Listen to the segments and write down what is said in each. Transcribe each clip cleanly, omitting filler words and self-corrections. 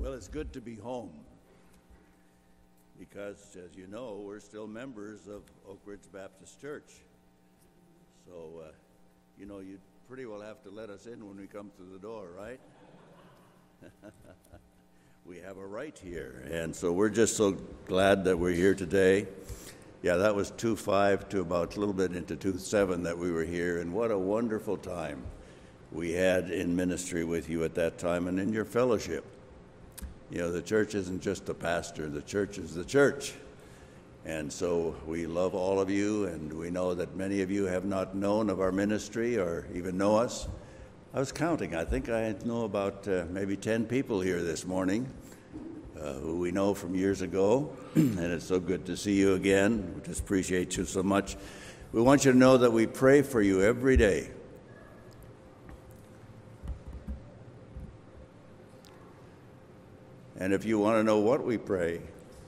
Well, it's good to be home because, as you know, we're still members of Oak Ridge Baptist Church. So, you pretty well have to let us in when we come through the door, right? We have a right here, and so we're just so glad that we're here today. Yeah, that was 2:05 to about a little bit into 2:07 that we were here, and what a wonderful time we had in ministry with you at that time and in your fellowship. You know, the church isn't just a pastor, the church is the church. And so we love all of you, and we know that many of you have not known of our ministry or even know us. I was counting. I think I know about maybe 10 people here this morning who we know from years ago, and it's so good to see you again. We just appreciate you so much. We want you to know that we pray for you every day. And if you want to know what we pray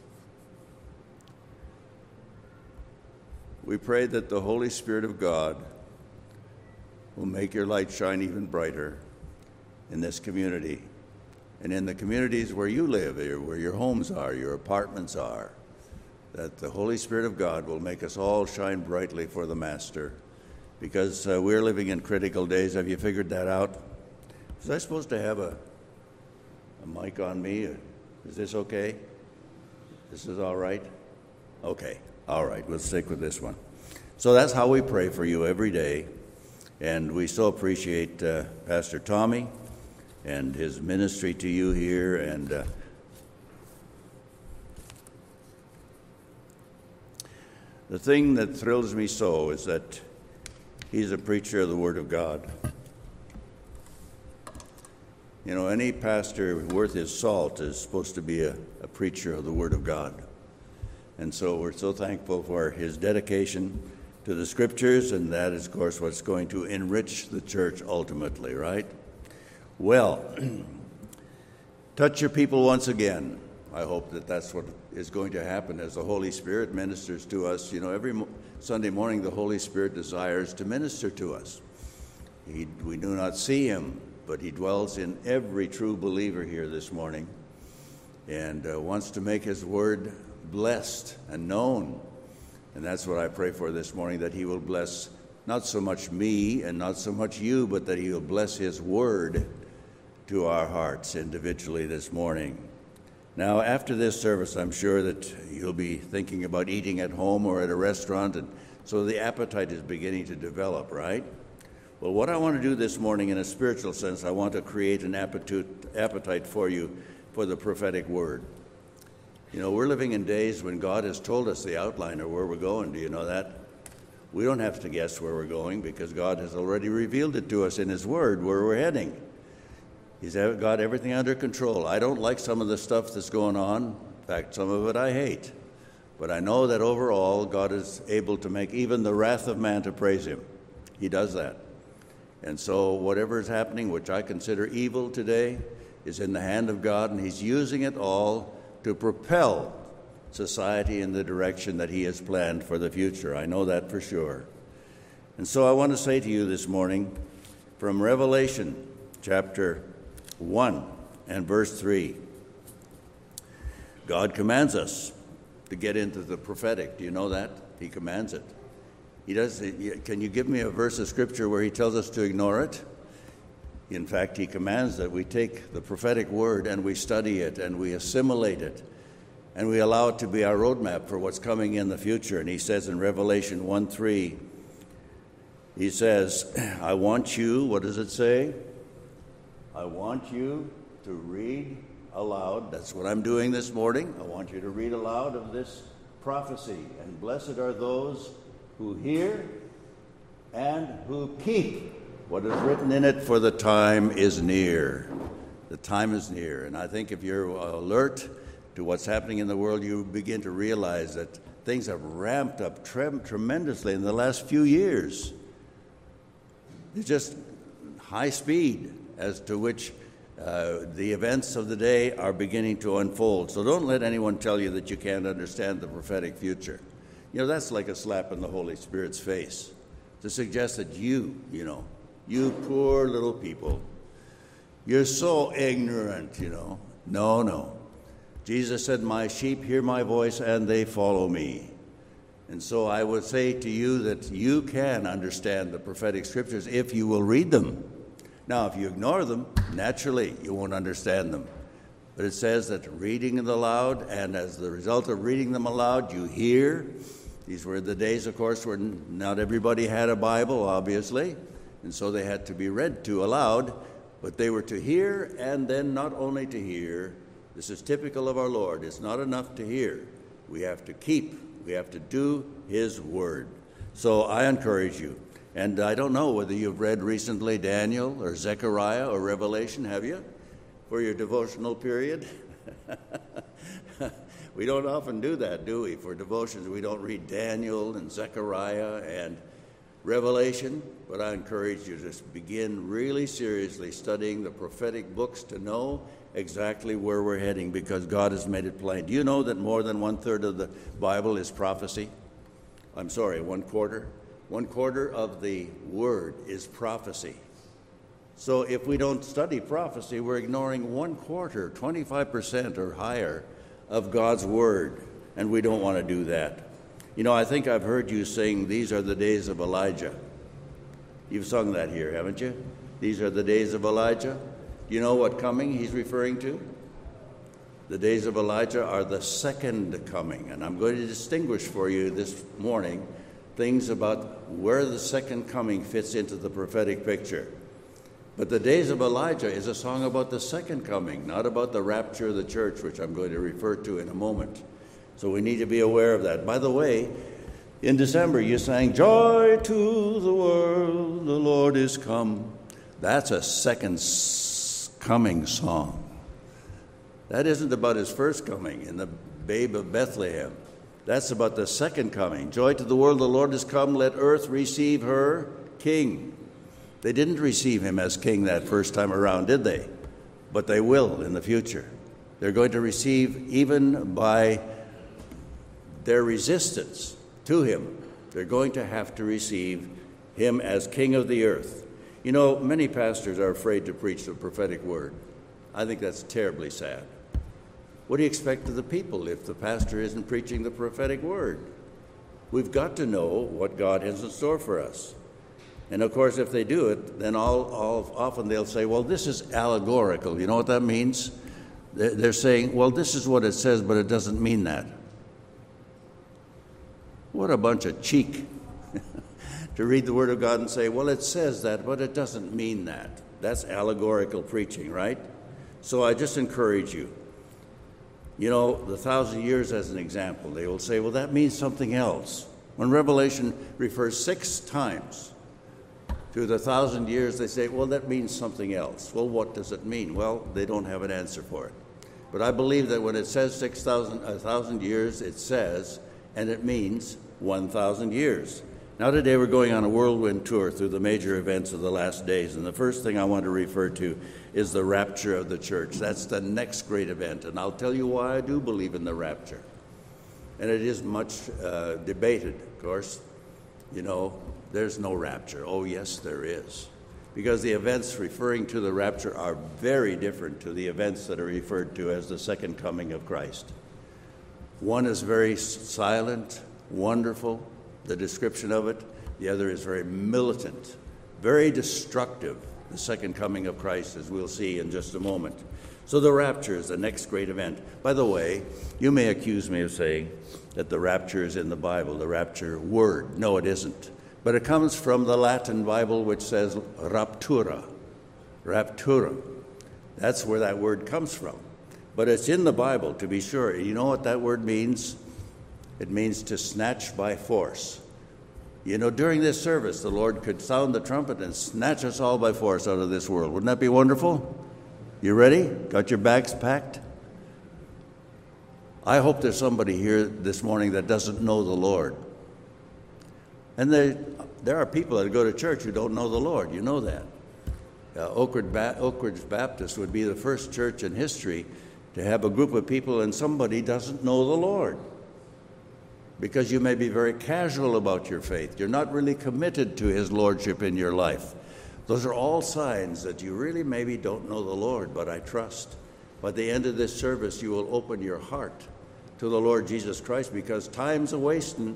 that the Holy Spirit of God will make your light shine even brighter in this community and in the communities where you live, where your homes are, your apartments are, that the Holy Spirit of God will make us all shine brightly for the Master, because we're living in critical days. Have you figured that out? Was I supposed to have a mic on me? Is this okay? This is all right? Okay, all right, we'll stick with this one. So that's how we pray for you every day, and we so appreciate Pastor Tommy and his ministry to you here. And the thing that thrills me so is that he's a preacher of the Word of God. You know, any pastor worth his salt is supposed to be a preacher of the Word of God. And so we're so thankful for his dedication to the Scriptures, and that is, of course, what's going to enrich the church ultimately, right? Well, touch your people once again. I hope that that's what is going to happen as the Holy Spirit ministers to us. You know, every Sunday morning the Holy Spirit desires to minister to us. We do not see him, but he dwells in every true believer here this morning, and wants to make his word blessed and known. And that's what I pray for this morning, that he will bless not so much me and not so much you, but that he will bless his word to our hearts individually this morning. Now, after this service, I'm sure that you'll be thinking about eating at home or at a restaurant, and so the appetite is beginning to develop, right? Well, what I want to do this morning in a spiritual sense, I want to create an appetite for you for the prophetic word. You know, we're living in days when God has told us the outline of where we're going. Do you know that? We don't have to guess where we're going, because God has already revealed it to us in his word where we're heading. He's got everything under control. I don't like some of the stuff that's going on. In fact, some of it I hate. But I know that overall God is able to make even the wrath of man to praise him. He does that. And so whatever is happening, which I consider evil today, is in the hand of God, and he's using it all to propel society in the direction that he has planned for the future. I know that for sure. And so I want to say to you this morning from Revelation chapter 1 and verse 3. God commands us to get into the prophetic. Do you know that? He commands it. He does. Can you give me a verse of Scripture where he tells us to ignore it? In fact, he commands that we take the prophetic word and we study it and we assimilate it and we allow it to be our roadmap for what's coming in the future. And he says in Revelation 1:3, he says, I want you, what does it say? I want you to read aloud. That's what I'm doing this morning. I want you to read aloud of this prophecy. And blessed are those who hear and who keep what is written in it, for the time is near. The time is near. And I think if you're alert to what's happening in the world, you begin to realize that things have ramped up tremendously in the last few years. It's just high speed as to which the events of the day are beginning to unfold. So don't let anyone tell you that you can't understand the prophetic future. You know, that's like a slap in the Holy Spirit's face to suggest that you poor little people, you're so ignorant, No, no. Jesus said, my sheep hear my voice and they follow me. And so I would say to you that you can understand the prophetic scriptures if you will read them. Now, if you ignore them, naturally you won't understand them. But it says that reading them aloud, and as the result of reading them aloud, you hear. These were the days, of course, where not everybody had a Bible, obviously, and so they had to be read to aloud. But they were to hear, and then not only to hear. This is typical of our Lord. It's not enough to hear. We have to keep. We have to do His Word. So I encourage you. And I don't know whether you've read recently Daniel or Zechariah or Revelation, have you, for your devotional period? We don't often do that, do we? For devotions, we don't read Daniel and Zechariah and Revelation, but I encourage you to begin really seriously studying the prophetic books to know exactly where we're heading, because God has made it plain. Do you know that more than 1/3 of the Bible is prophecy? I'm sorry, 1/4. 1/4 of the Word is prophecy. So if we don't study prophecy, we're ignoring 1/4, 25% or higher of God's Word, and we don't want to do that. You know, I think I've heard you sing, "These are the days of Elijah." You've sung that here, haven't you? These are the days of Elijah. Do you know what coming he's referring to? The days of Elijah are the second coming, and I'm going to distinguish for you this morning things about where the second coming fits into the prophetic picture. But the days of Elijah is a song about the second coming, not about the rapture of the church, which I'm going to refer to in a moment. So we need to be aware of that. By the way, in December you sang, "Joy to the world, the Lord is come." That's a second coming song. That isn't about his first coming in the babe of Bethlehem. That's about the second coming. Joy to the world, the Lord is come. Let earth receive her king. They didn't receive him as king that first time around, did they? But they will in the future. They're going to receive, even by their resistance to him, they're going to have to receive him as king of the earth. You know, many pastors are afraid to preach the prophetic word. I think that's terribly sad. What do you expect of the people if the pastor isn't preaching the prophetic word? We've got to know what God has in store for us. And of course, if they do it, then often they'll say, well, this is allegorical. You know what that means? They're saying, well, this is what it says, but it doesn't mean that. What a bunch of cheek to read the Word of God and say, well, it says that, but it doesn't mean that. That's allegorical preaching, right? So I just encourage you. You know, the 1,000 years as an example, they will say, well, that means something else. When Revelation refers 6 times to the 1,000 years, they say, well, that means something else. Well, what does it mean? Well, they don't have an answer for it. But I believe that when it says 1,000 years, it says, and it means 1,000 years. Now today we're going on a whirlwind tour through the major events of the last days, and the first thing I want to refer to is the rapture of the church. That's the next great event, and I'll tell you why I do believe in the rapture. And it is much debated, of course. You know, there's no rapture. Oh, yes, there is. Because the events referring to the rapture are very different to the events that are referred to as the second coming of Christ. One is very silent, wonderful, the description of it. The other is very militant, very destructive, the second coming of Christ, as we'll see in just a moment. So the rapture is the next great event. By the way, you may accuse me of saying that the rapture is in the Bible, the rapture word. No, it isn't. But it comes from the Latin Bible, which says raptura. Raptura. That's where that word comes from. But it's in the Bible, to be sure. You know what that word means? It means to snatch by force. You know, during this service, the Lord could sound the trumpet and snatch us all by force out of this world. Wouldn't that be wonderful? You ready? Got your bags packed? I hope there's somebody here this morning that doesn't know the Lord. And there are people that go to church who don't know the Lord. You know that. Oak Ridge Baptist would be the first church in history to have a group of people and somebody doesn't know the Lord. Because you may be very casual about your faith. You're not really committed to his lordship in your life. Those are all signs that you really maybe don't know the Lord, but I trust By the end of this service, you will open your heart to the Lord Jesus Christ, because time's a-wasting.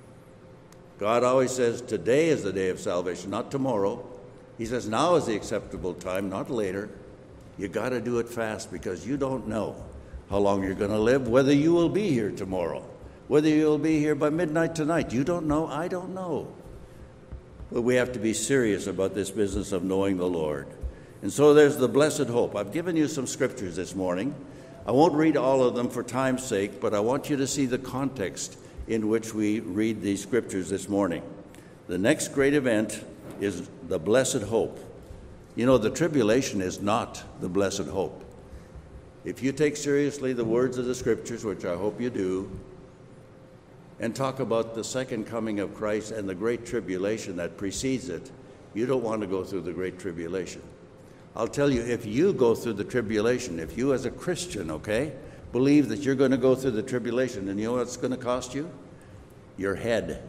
God always says today is the day of salvation, not tomorrow. He says now is the acceptable time, not later. You got to do it fast, because you don't know how long you're going to live, whether you will be here tomorrow, whether you'll be here by midnight tonight. You don't know. I don't know. But we have to be serious about this business of knowing the Lord. And so there's the blessed hope. I've given you some scriptures this morning. I won't read all of them for time's sake, but I want you to see the context in which we read these scriptures this morning. The next great event is the blessed hope. You know, the tribulation is not the blessed hope. If you take seriously the words of the scriptures, which I hope you do, and talk about the second coming of Christ and the great tribulation that precedes it, you don't want to go through the great tribulation. I'll tell you, if you go through the tribulation, if you as a Christian, believe that you're going to go through the tribulation, then you know what it's going to cost you? Your head.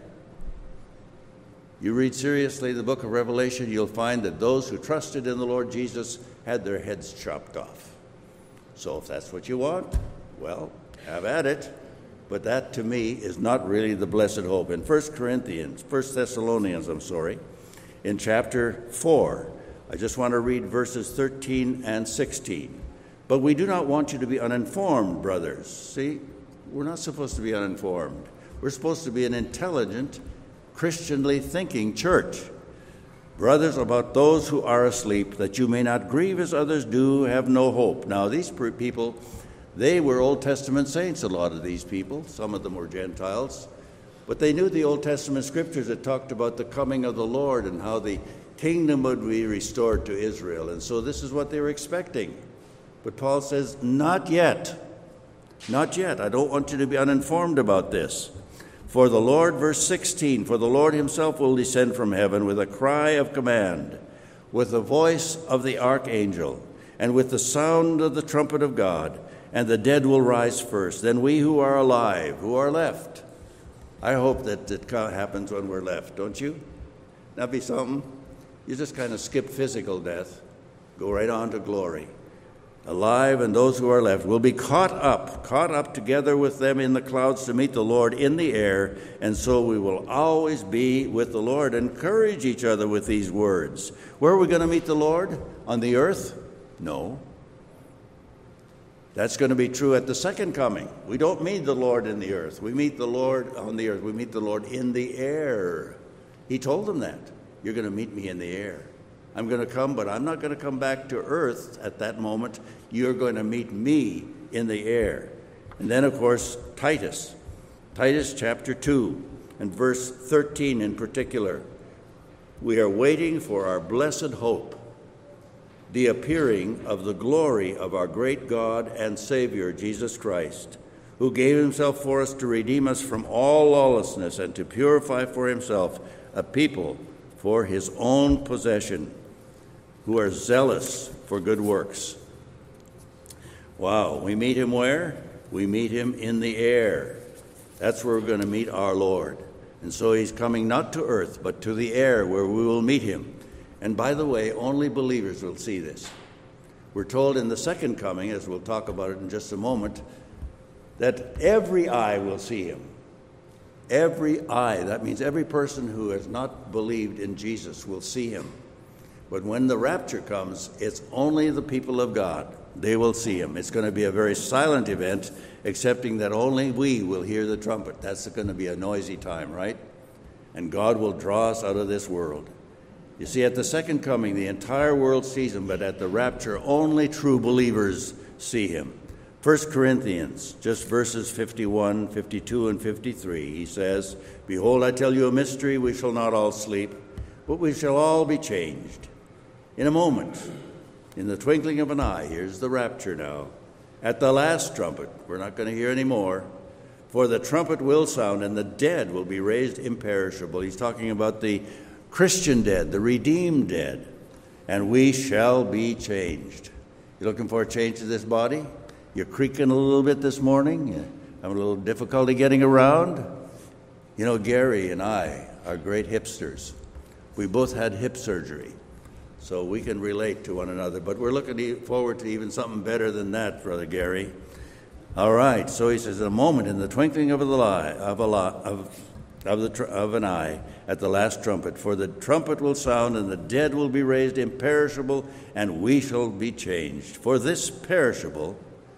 You read seriously the book of Revelation, you'll find that those who trusted in the Lord Jesus had their heads chopped off. So if that's what you want, well, have at it. But that, to me, is not really the blessed hope. In 1 Thessalonians, in chapter 4, I just want to read verses 13 and 16. But we do not want you to be uninformed, brothers. See, we're not supposed to be uninformed. We're supposed to be an intelligent, Christianly thinking church. Brothers, about those who are asleep, that you may not grieve as others do, have no hope. Now, these people, they were Old Testament saints, a lot of these people. Some of them were Gentiles. But they knew the Old Testament scriptures that talked about the coming of the Lord and how the kingdom would be restored to Israel. And so this is what they were expecting. But Paul says, not yet. Not yet. I don't want you to be uninformed about this. For the Lord, verse 16, for the Lord himself will descend from heaven with a cry of command, with the voice of the archangel, and with the sound of the trumpet of God, and the dead will rise first. Then we who are alive, who are left. I hope that it happens when we're left, don't you? That'd be something. You just kind of skip physical death, go right on to glory. Alive, and those who are left will be caught up together with them in the clouds to meet the Lord in the air, and so we will always be with the Lord. Encourage each other with these words. Where are we going to meet the Lord? On the earth? No. That's going to be true at the second coming. We don't meet the Lord in the earth. We meet the Lord on the earth. We meet the Lord in the air. He told them that. You're going to meet me in the air. I'm going to come, but I'm not going to come back to earth at that moment. You're going to meet me in the air. And then, of course, Titus chapter 2 and verse 13 in particular. We are waiting for our blessed hope, the appearing of the glory of our great God and Savior, Jesus Christ, who gave himself for us to redeem us from all lawlessness and to purify for himself a people for his own possession, who are zealous for good works. Wow, we meet him where? We meet him in the air. That's where we're going to meet our Lord. And so he's coming not to earth, but to the air where we will meet him. And by the way, only believers will see this. We're told in the second coming, as we'll talk about it in just a moment, that every eye will see him. Every eye, that means every person who has not believed in Jesus will see him. But when the rapture comes, it's only the people of God. They will see him. It's going to be a very silent event, excepting that only we will hear the trumpet. That's going to be a noisy time, right? And God will draw us out of this world. You see, at the second coming, the entire world sees him, but at the rapture, only true believers see him. 1 Corinthians, just verses 51, 52, and 53, he says, "Behold, I tell you a mystery, we shall not all sleep, but we shall all be changed. In a moment, in the twinkling of an eye," here's the rapture now, "at the last trumpet," we're not going to hear any more, "for the trumpet will sound, and the dead will be raised imperishable." He's talking about the Christian dead, the redeemed dead, "and we shall be changed." You looking for a change to this body? You're creaking a little bit this morning? You're having a little difficulty getting around? You know, Gary and I are great hipsters. We both had hip surgery. so we can relate to one another. But we're looking forward to even something better than that, Brother Gary. All right, so he says, a moment in the twinkling of an eye at the last trumpet, for the trumpet will sound, and the dead will be raised imperishable, and we shall be changed. For this perishable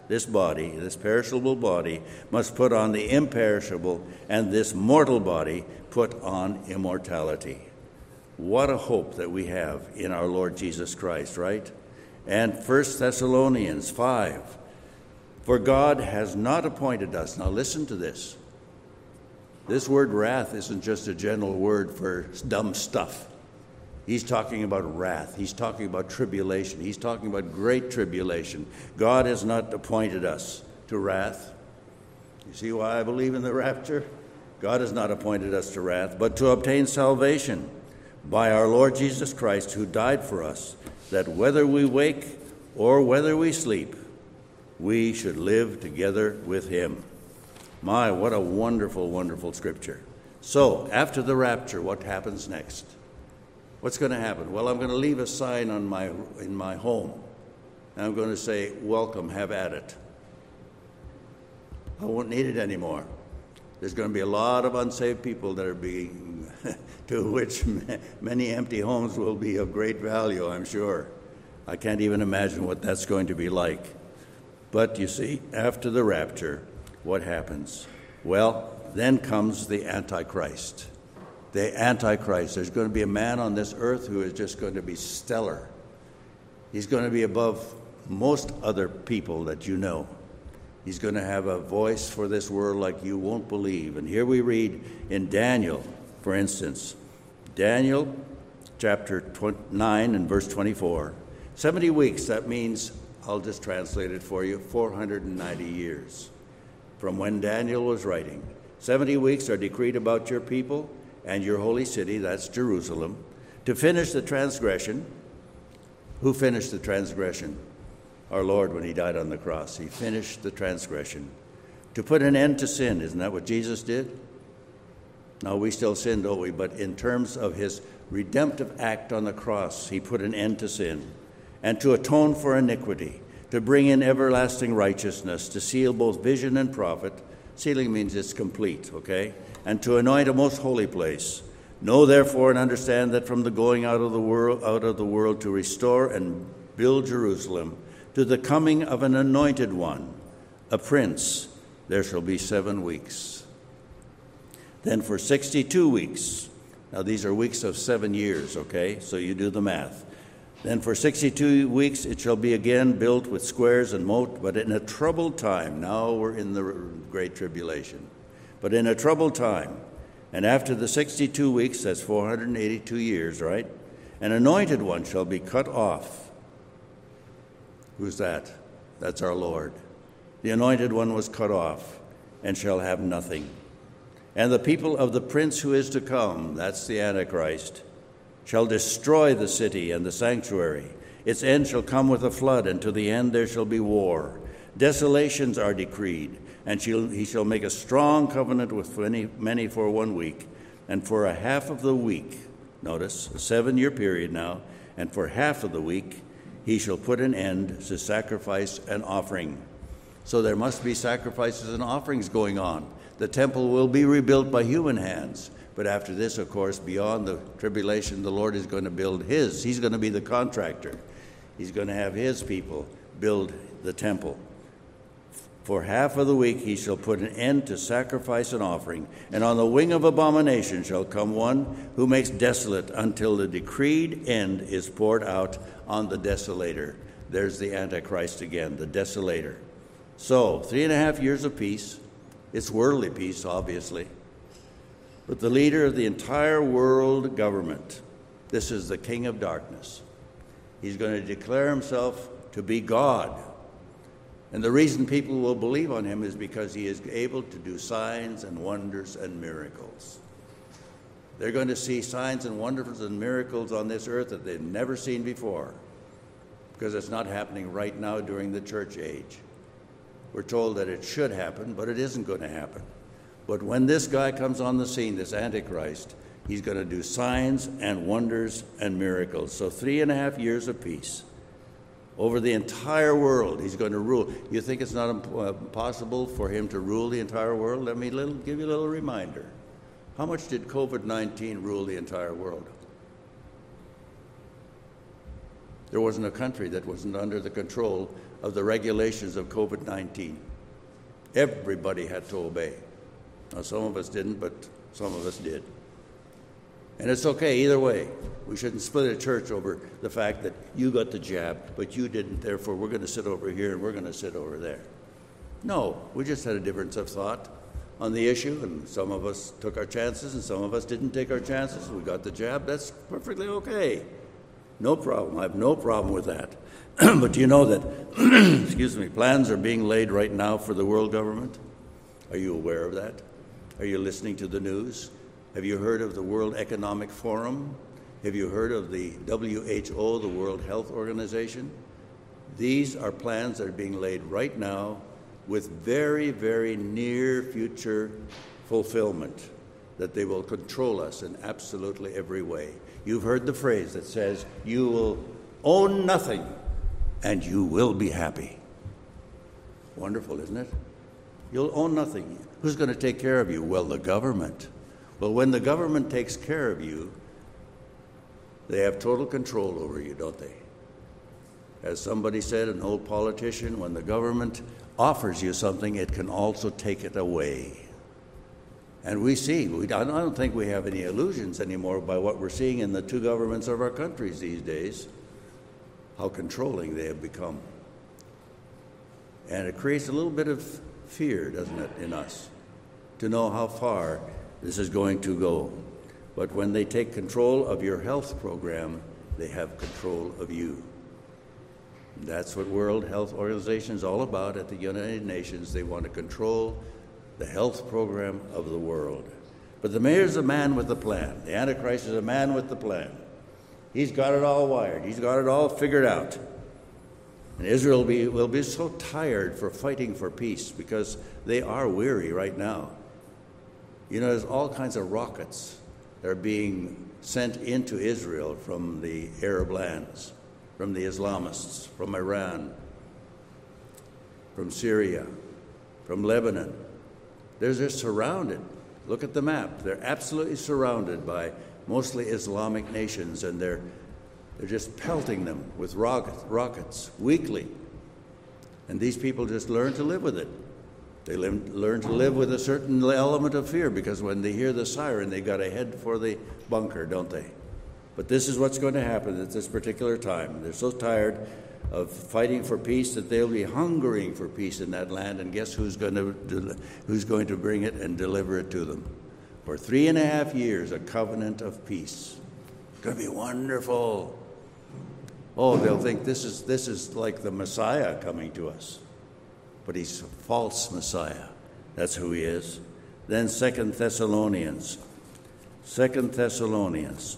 body, must put on the imperishable, and this mortal body put on immortality. What a hope that we have in our Lord Jesus Christ, right? And 1 Thessalonians 5, for God has not appointed us. Now listen to this. This word wrath isn't just a general word for dumb stuff. He's talking about wrath. He's talking about tribulation. He's talking about great tribulation. God has not appointed us to wrath. You see why I believe in the rapture? God has not appointed us to wrath, but to obtain salvation by our Lord Jesus Christ, who died for us, that whether we wake or whether we sleep, we should live together with him. My, what a wonderful, wonderful scripture. So, after the rapture, what happens next? What's going to happen? Well, I'm going to leave a sign in my home. And I'm going to say, welcome, have at it. I won't need it anymore. There's going to be a lot of unsaved people that are being, to which many empty homes will be of great value, I'm sure. I can't even imagine what that's going to be like. But you see, after the rapture, what happens? Well, then comes the Antichrist. The Antichrist. There's going to be a man on this earth who is just going to be stellar. He's going to be above most other people that you know. He's going to have a voice for this world like you won't believe. And here we read in Daniel, for instance, Daniel chapter 9 and verse 24. 70 weeks, that means, I'll just translate it for you, 490 years from when Daniel was writing. 70 weeks are decreed about your people and your holy city, that's Jerusalem, to finish the transgression. Who finished the transgression? Our Lord, when he died on the cross. He finished the transgression. To put an end to sin, isn't that what Jesus did? No, we still sin, don't we? But in terms of his redemptive act on the cross, he put an end to sin. And to atone for iniquity, to bring in everlasting righteousness, to seal both vision and prophet. Sealing means it's complete, okay? And to anoint a most holy place. Know therefore and understand that from the going out of the world to restore and build Jerusalem, to the coming of an anointed one, a prince, there shall be 7 weeks. Then for 62 weeks, now these are weeks of 7 years, okay? So you do the math. Then for 62 weeks it shall be again built with squares and moat, but in a troubled time. Now we're in the great tribulation. But in a troubled time, and after the 62 weeks, that's 482 years, right? An anointed one shall be cut off. Who's that? That's our Lord. The anointed one was cut off and shall have nothing. And the people of the prince who is to come, that's the Antichrist, shall destroy the city and the sanctuary. Its end shall come with a flood, and to the end there shall be war. Desolations are decreed, and he shall make a strong covenant with many for 1 week, and for a half of the week, notice, a 7-year period now, and for half of the week he shall put an end to sacrifice and offering. So there must be sacrifices and offerings going on. The temple will be rebuilt by human hands. But after this, of course, beyond the tribulation, the Lord is going to build his. He's going to be the contractor. He's going to have his people build the temple. For half of the week he shall put an end to sacrifice and offering, and on the wing of abomination shall come one who makes desolate until the decreed end is poured out on the desolator. There's the Antichrist again, the desolator. So, 3.5 years of peace. It's worldly peace, obviously. But the leader of the entire world government, this is the king of darkness. He's going to declare himself to be God. And the reason people will believe on him is because he is able to do signs and wonders and miracles. They're going to see signs and wonders and miracles on this earth that they've never seen before, because it's not happening right now during the church age. We're told that it should happen, but it isn't going to happen. But when this guy comes on the scene, this Antichrist, He's going to do signs and wonders and miracles. So 3.5 years of peace. Over the entire world, he's going to rule. You think it's not possible for him to rule the entire world? Let me give you a little reminder. How much did COVID-19 rule the entire world? There wasn't a country that wasn't under the control of the regulations of COVID-19. Everybody had to obey. Now, some of us didn't, but some of us did. And it's okay either way. We shouldn't split a church over the fact that you got the jab, but you didn't, therefore we're going to sit over here and we're going to sit over there. No, we just had a difference of thought on the issue, and some of us took our chances and some of us didn't take our chances. We got the jab. That's perfectly okay. No problem. I have no problem with that. But do you know that, excuse me, plans are being laid right now for the world government? Are you aware of that? Are you listening to the news? Have you heard of the World Economic Forum? Have you heard of the WHO, the World Health Organization? These are plans that are being laid right now with very, very near future fulfillment, that they will control us in absolutely every way. You've heard the phrase that says, you will own nothing and you will be happy. Wonderful, isn't it? You'll own nothing. Who's going to take care of you? Well, the government. Well, when the government takes care of you, they have total control over you, don't they? As somebody said, an old politician, when the government offers you something, it can also take it away. And we see, I don't think we have any illusions anymore by what we're seeing in the two governments of our countries these days, how controlling they have become. And it creates a little bit of fear, doesn't it, in us, to know how far this is going to go. But when they take control of your health program, they have control of you. That's what World Health Organization is all about at the United Nations. They want to control the health program of the world. But the mayor's a man with a plan. The Antichrist is a man with the plan. He's got it all wired. He's got it all figured out. And Israel will be so tired for fighting for peace because they are weary right now. You know, there's all kinds of rockets that are being sent into Israel from the Arab lands, from the Islamists, from Iran, from Syria, from Lebanon. They're just surrounded. Look at the map. They're absolutely surrounded by mostly Islamic nations, and they're just pelting them with rockets weekly. And these people just learn to live with it. They learn to live with a certain element of fear, because when they hear the siren, they got to head for the bunker, don't they? But this is what's going to happen at this particular time. They're so tired of fighting for peace that they'll be hungering for peace in that land, and guess who's going to bring it and deliver it to them? For 3.5 years, a covenant of peace. It's going to be wonderful. Oh, they'll think this is like the Messiah coming to us. But he's a false Messiah. That's who he is. Then 2 Thessalonians. 2 Thessalonians,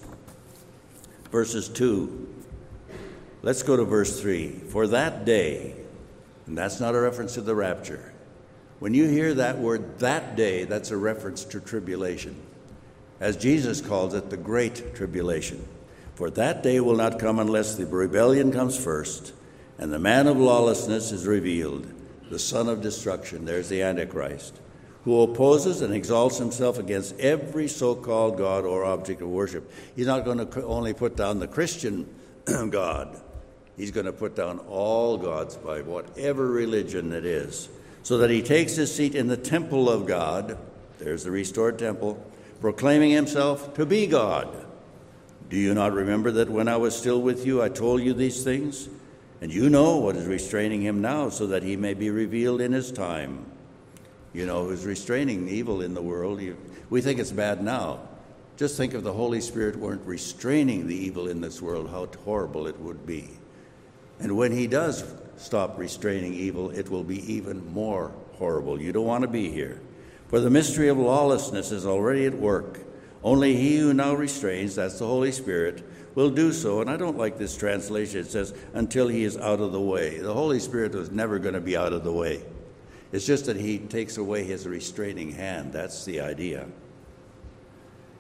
verses 2. Let's go to verse 3. For that day, and that's not a reference to the rapture. When you hear that word, that day, that's a reference to tribulation. As Jesus calls it, the great tribulation. For that day will not come unless the rebellion comes first, and the man of lawlessness is revealed, the son of destruction. There's the Antichrist, who opposes and exalts himself against every so-called God or object of worship. He's not going to only put down the Christian God. He's going to put down all gods by whatever religion it is, so that he takes his seat in the temple of God, there's the restored temple, proclaiming himself to be God. Do you not remember that when I was still with you, I told you these things? And you know what is restraining him now, so that he may be revealed in his time. You know who's restraining evil in the world. We think it's bad now. Just think if the Holy Spirit weren't restraining the evil in this world, how horrible it would be. And when he does stop restraining evil, it will be even more horrible. You don't want to be here. For the mystery of lawlessness is already at work. Only he who now restrains, that's the Holy Spirit, will do so. And I don't like this translation. It says, until he is out of the way. The Holy Spirit was never going to be out of the way. It's just that he takes away his restraining hand. That's the idea.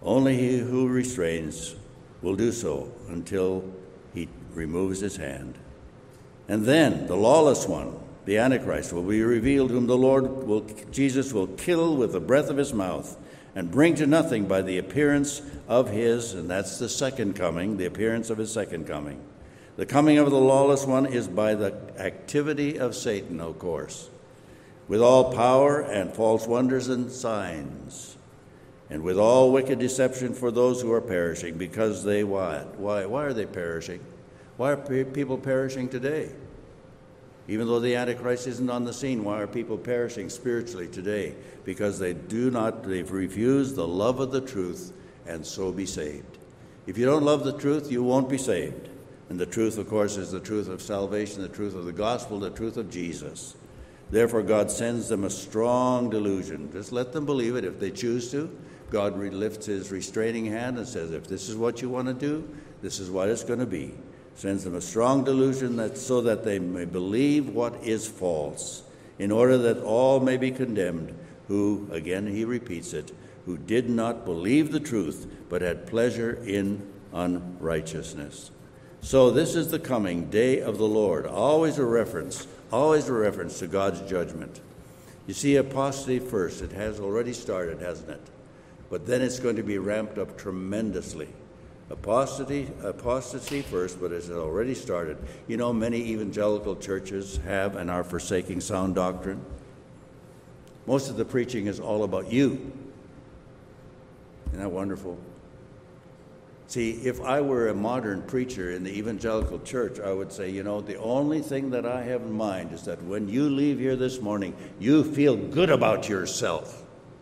Only he who restrains will do so until he removes his hand. And then the lawless one, the Antichrist, will be revealed, whom Jesus will kill with the breath of his mouth and bring to nothing by the appearance of his, and that's the second coming, the appearance of his second coming. The coming of the lawless one is by the activity of Satan, of course, with all power and false wonders and signs, and with all wicked deception for those who are perishing, because they what? Why are they perishing? Why are people perishing today? Even though the Antichrist isn't on the scene, why are people perishing spiritually today? Because they've refused the love of the truth and so be saved. If you don't love the truth, you won't be saved. And the truth, of course, is the truth of salvation, the truth of the gospel, the truth of Jesus. Therefore, God sends them a strong delusion. Just let them believe it if they choose to. God lifts his restraining hand and says, if this is what you want to do, this is what it's going to be. Sends them a strong delusion so that they may believe what is false, in order that all may be condemned, who, again he repeats it, who did not believe the truth, but had pleasure in unrighteousness. So this is the coming day of the Lord. Always a reference to God's judgment. You see, apostasy first, it has already started, hasn't it? But then it's going to be ramped up tremendously. Apostasy first, but it's already started. You know, many evangelical churches have and are forsaking sound doctrine. Most of the preaching is all about you. Isn't that wonderful? See, if I were a modern preacher in the evangelical church, I would say, you know, the only thing that I have in mind is that when you leave here this morning, you feel good about yourself.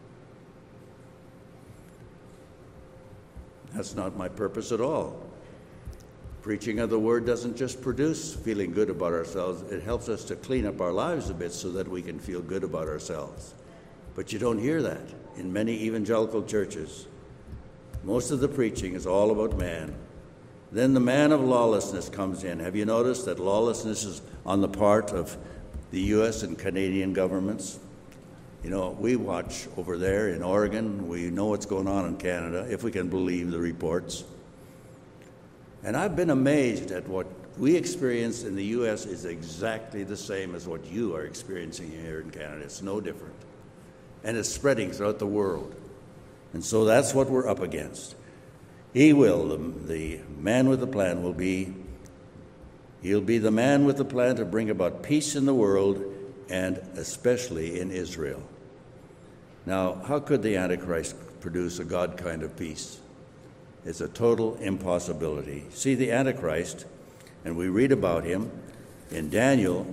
That's not my purpose at all. Preaching of the word doesn't just produce feeling good about ourselves. It helps us to clean up our lives a bit so that we can feel good about ourselves. But you don't hear that in many evangelical churches. Most of the preaching is all about man. Then the man of lawlessness comes in. Have you noticed that lawlessness is on the part of the U.S. and Canadian governments? You know, we watch over there in Oregon. We know what's going on in Canada, if we can believe the reports. And I've been amazed at what we experience in the U.S. is exactly the same as what you are experiencing here in Canada. It's no different. And it's spreading throughout the world. And so that's what we're up against. The man with the plan he'll be the man with the plan to bring about peace in the world and especially in Israel. Now, how could the Antichrist produce a God kind of peace? It's a total impossibility. See, the Antichrist, and we read about him in Daniel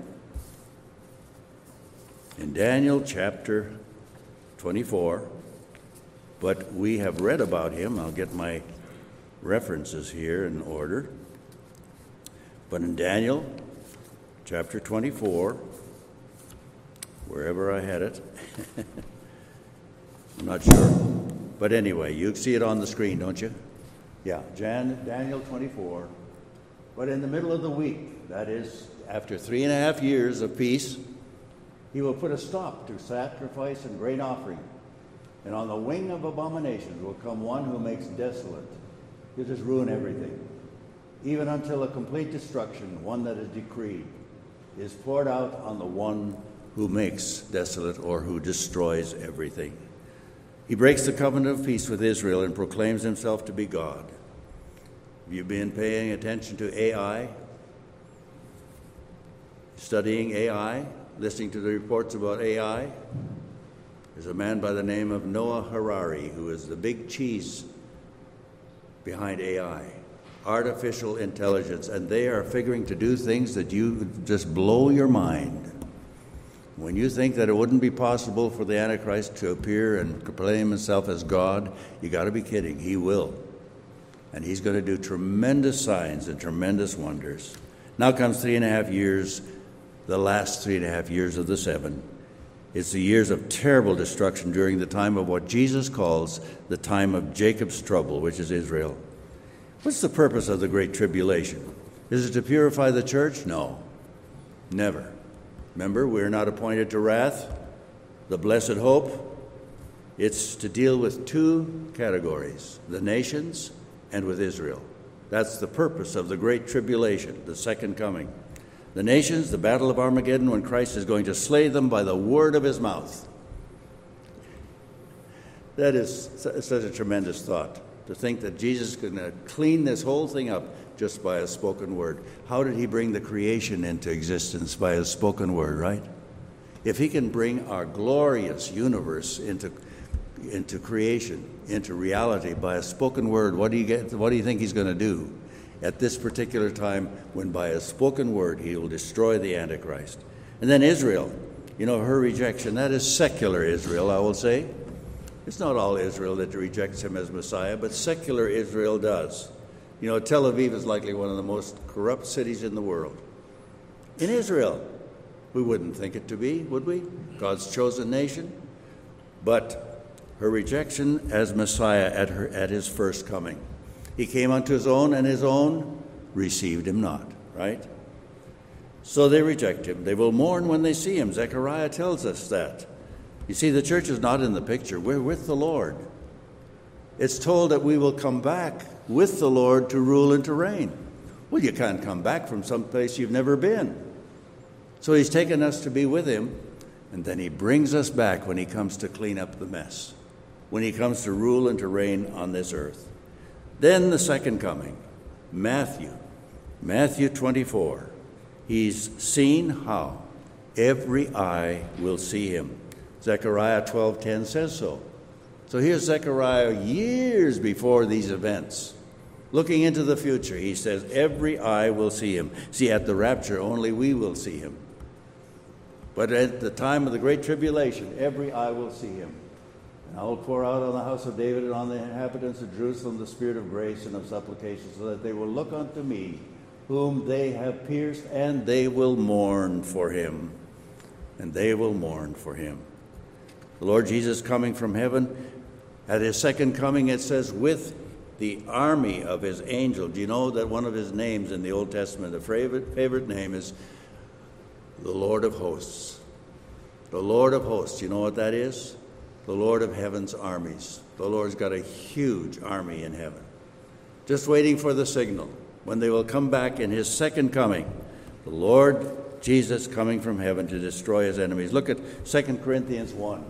chapter 24, but we have read about him. I'll get my references here in order. But in Daniel chapter 24, wherever I had it, I'm not sure. But anyway, you see it on the screen, don't you? Yeah, Daniel 24. But in the middle of the week, that is, after 3.5 years of peace, he will put a stop to sacrifice and grain offering. And on the wing of abominations will come one who makes desolate. He'll just ruin everything. Even until a complete destruction, one that is decreed, is poured out on the one who makes desolate or who destroys everything. He breaks the covenant of peace with Israel and proclaims himself to be God. Have you been paying attention to AI? Studying AI? Listening to the reports about AI? There's a man by the name of Noah Harari who is the big cheese behind AI, artificial intelligence, and they are figuring to do things that you just blow your mind. When you think that it wouldn't be possible for the Antichrist to appear and proclaim himself as God, you got to be kidding. He will. And he's going to do tremendous signs and tremendous wonders. Now comes 3.5 years, the last 3.5 years of the 7. It's the years of terrible destruction during the time of what Jesus calls the time of Jacob's trouble, which is Israel. What's the purpose of the Great Tribulation? Is it to purify the church? No, never. Remember, we're not appointed to wrath, the blessed hope, It's to deal with two categories, the nations and with Israel. That's the purpose of the Great Tribulation, the second coming. The nations, the battle of Armageddon, when Christ is going to slay them by the word of his mouth. That is such a tremendous thought, to think that Jesus is going to clean this whole thing up just by a spoken word. How did he bring the creation into existence? By a spoken word, right? If he can bring our glorious universe into creation, into reality by a spoken word, what do you think he's going to do at this particular time when by a spoken word he will destroy the Antichrist? And then Israel, her rejection, that is secular Israel, I will say. It's not all Israel that rejects him as Messiah, but secular Israel does. Tel Aviv is likely one of the most corrupt cities in the world. In Israel, we wouldn't think it to be, would we? God's chosen nation. But her rejection as Messiah at his first coming. He came unto his own, and his own received him not, right? So they reject him. They will mourn when they see him. Zechariah tells us that. You see, the church is not in the picture. We're with the Lord. It's told that we will come back with the Lord to rule and to reign. Well, you can't come back from some place you've never been. So he's taken us to be with him, and then he brings us back when he comes to clean up the mess, when he comes to rule and to reign on this earth. Then the second coming, Matthew 24. He's seen how every eye will see him. Zechariah 12:10 says so. So here's Zechariah years before these events. Looking into the future, he says, every eye will see him. See, at the rapture, only we will see him. But at the time of the Great Tribulation, every eye will see him. And I will pour out on the house of David and on the inhabitants of Jerusalem the spirit of grace and of supplication, so that they will look unto me, whom they have pierced, and they will mourn for him. And they will mourn for him. The Lord Jesus coming from heaven, at his second coming, it says, with the army of his angels. Do you know that one of his names in the Old Testament, the favorite name, is the Lord of Hosts? The Lord of Hosts. You know what that is? The Lord of heaven's armies. The Lord's got a huge army in heaven, just waiting for the signal when they will come back in his second coming. The Lord Jesus coming from heaven to destroy his enemies. Look at 2 Thessalonians 1,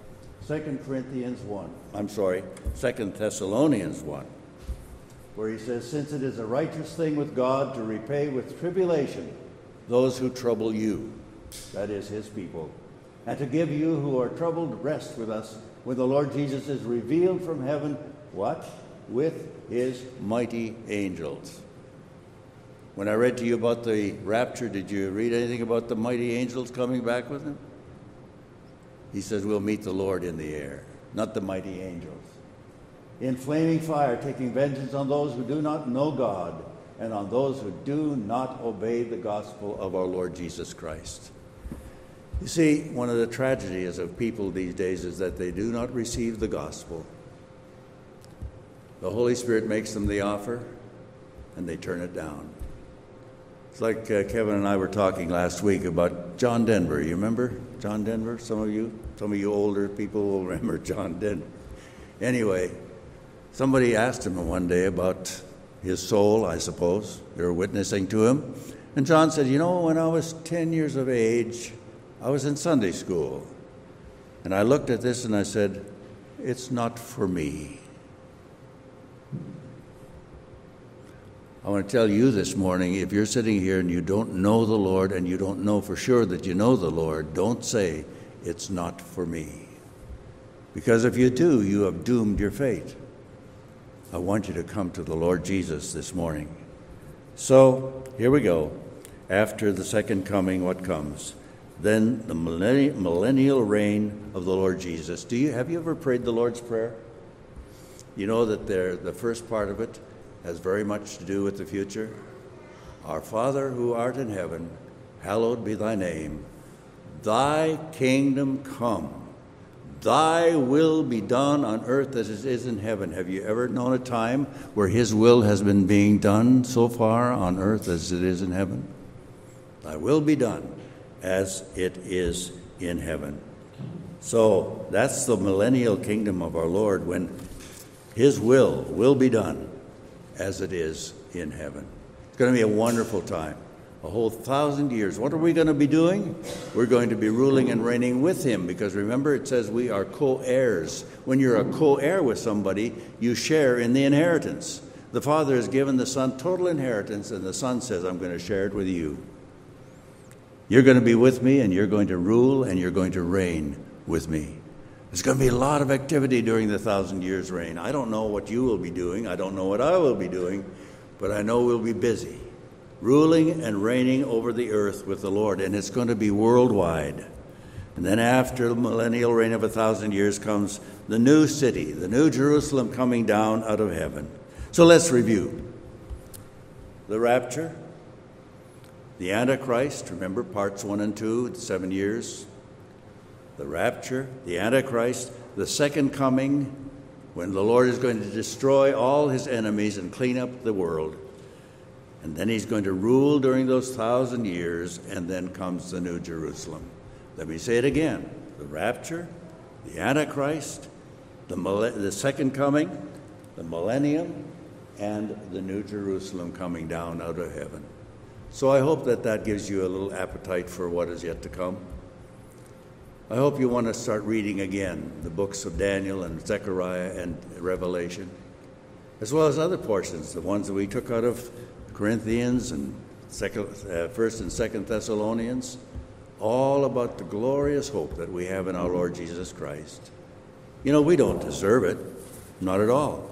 where he says, since it is a righteous thing with God to repay with tribulation those who trouble you, that is his people, and to give you who are troubled rest with us when the Lord Jesus is revealed from heaven, what? With his mighty angels. When I read to you about the rapture, did you read anything about the mighty angels coming back with him? He says, we'll meet the Lord in the air, not the mighty angels. In flaming fire, taking vengeance on those who do not know God and on those who do not obey the gospel of our Lord Jesus Christ. You see, one of the tragedies of people these days is that they do not receive the gospel. The Holy Spirit makes them the offer, and they turn it down. It's like Kevin and I were talking last week about John Denver. You remember John Denver? Some of you older people will remember John Denver. Anyway, somebody asked him one day about his soul, I suppose. They were witnessing to him. And John said, when I was 10 years of age, I was in Sunday school. And I looked at this and I said, it's not for me. I want to tell you this morning, if you're sitting here and you don't know the Lord and you don't know for sure that you know the Lord, don't say, it's not for me. Because if you do, you have doomed your fate. I want you to come to the Lord Jesus this morning. So, here we go. After the second coming, what comes? Then the millennial reign of the Lord Jesus. Have you ever prayed the Lord's Prayer? You know that the first part of it has very much to do with the future. Our Father who art in heaven, hallowed be thy name. Thy kingdom come. Thy will be done on earth as it is in heaven. Have you ever known a time where his will has been being done so far on earth as it is in heaven? Thy will be done as it is in heaven. So that's the millennial kingdom of our Lord, when his will be done as it is in heaven. It's going to be a wonderful time, a whole 1,000 years. What are we going to be doing? We're going to be ruling and reigning with him, because remember, it says we are co-heirs. When you're a co-heir with somebody, you share in the inheritance. The Father has given the Son total inheritance, and the Son says, I'm going to share it with you. You're going to be with me, and you're going to rule, and you're going to reign with me. There's going to be a lot of activity during the 1,000 years reign. I don't know what you will be doing. I don't know what I will be doing, but I know we'll be busy, ruling and reigning over the earth with the Lord, and it's going to be worldwide. And then after the millennial reign of 1,000 years comes the new city, the new Jerusalem coming down out of heaven. So let's review. The rapture, the Antichrist, remember parts 1 and 2, the 7 years. The rapture, the Antichrist, the second coming, when the Lord is going to destroy all his enemies and clean up the world. And then he's going to rule during those 1,000 years, and then comes the new Jerusalem. Let me say it again. The rapture, the Antichrist, the second coming, the millennium, and the new Jerusalem coming down out of heaven. So I hope that gives you a little appetite for what is yet to come. I hope you want to start reading again the books of Daniel and Zechariah and Revelation, as well as other portions, the ones that we took out of Corinthians and 1st and 2nd Thessalonians, all about the glorious hope that we have in our Lord Jesus Christ. You know, we don't deserve it, not at all.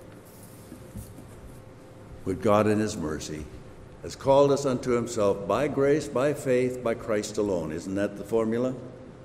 But God in his mercy has called us unto himself by grace, by faith, by Christ alone. Isn't that the formula?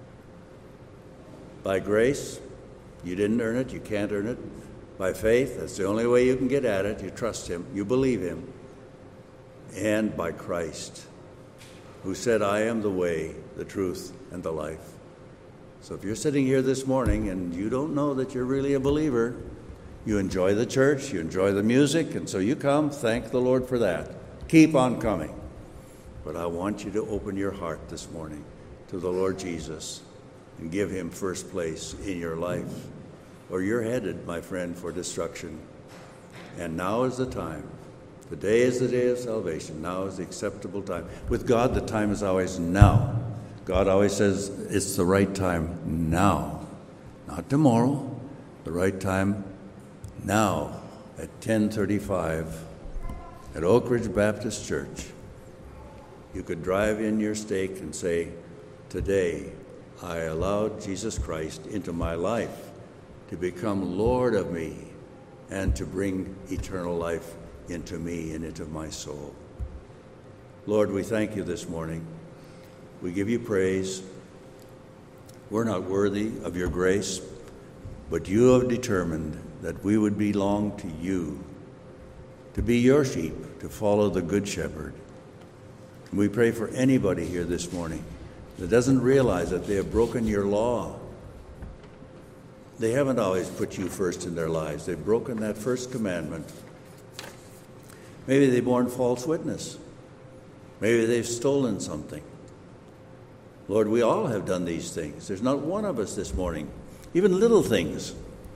By grace, you didn't earn it, you can't earn it. By faith, that's the only way you can get at it. You trust him, you believe him. And by Christ, who said, I am the way, the truth, and the life. So if you're sitting here this morning and you don't know that you're really a believer, you enjoy the church, you enjoy the music, and so you come, thank the Lord for that. Keep on coming. But I want you to open your heart this morning to the Lord Jesus and give him first place in your life, or you're headed, my friend, for destruction. And now is the time. Today is the day of salvation. Now is the acceptable time. With God, the time is always now. God always says it's the right time now, not tomorrow. The right time now at 10:35 at Oak Ridge Baptist Church. You could drive in your stake and say, today I allowed Jesus Christ into my life to become Lord of me and to bring eternal life into me and into my soul. Lord, we thank you this morning. We give you praise. We're not worthy of your grace, but you have determined that we would belong to you, to be your sheep, to follow the Good Shepherd. And we pray for anybody here this morning that doesn't realize that they have broken your law. They haven't always put you first in their lives. They've broken that first commandment. Maybe they've borne false witness. Maybe they've stolen something. Lord, we all have done these things. There's not one of us this morning, even little things,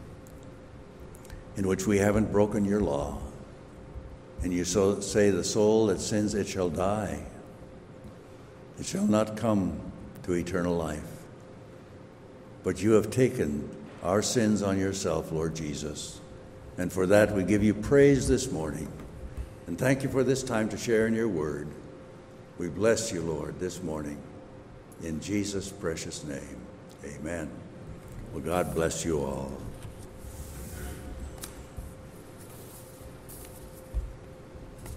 in which we haven't broken your law. And you so say, the soul that sins, it shall die. It shall not come to eternal life. But you have taken our sins on yourself, Lord Jesus. And for that we give you praise this morning. And thank you for this time to share in your word. We bless you, Lord, this morning. In Jesus' precious name, amen. Well, God bless you all.